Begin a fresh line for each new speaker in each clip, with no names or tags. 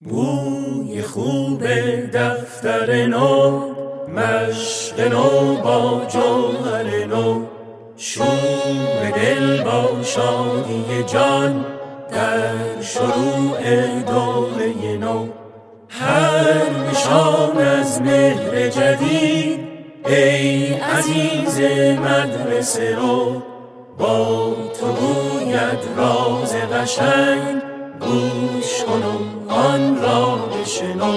بوی خوب دفتر نو، مشق نو با جوهر نو، شور دل با شادی جان در شروع دوره نو. هر نشان از مهر جدید ای عزیز مدرسه رو، با تو گوید راز قشنگ، گوش کن و آن را بشنو.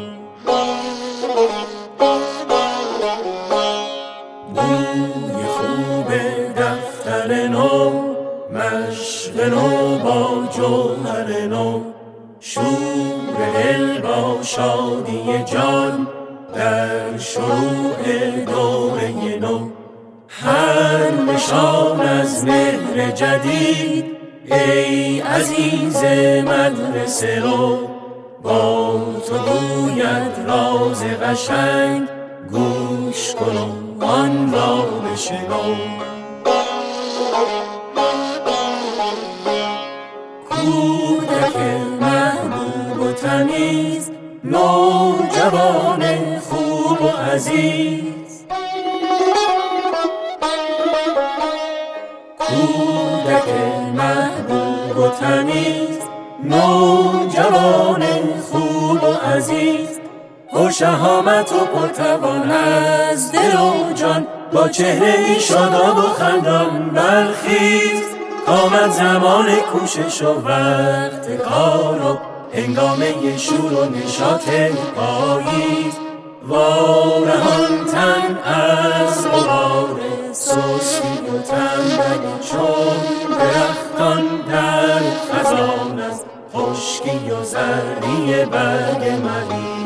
بوی خوب دفتر نو، مشق نو با جوهر نو، شور دل با شادی جان در شروع دوره نو. هر نشان از مهر جدید ای عزیز مدرسه رو، با تو گوید راز قشنگ، گوش کن و آن را بشنو. کودک محبوب و تمیز، نوجوان خوب و عزیز، کودک محبوب و تمیز، نوجوان خوب و عزیز، پر شهامت و پرتوان از دل و جان، با چهره شاداب و خندان برخیز. آمد زمان کوشش و وقت کار و هنگامه شور و نشاط پاییز. وارهان تن از غبار سستی و تنبلی، چون درختان در خزان از خشکی و زردی برگ ملی.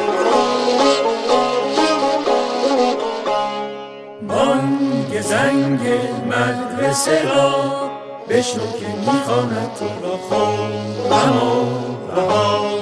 بانگ زنگ مدرسه را بشنو که میخواند تو را خورم و رها.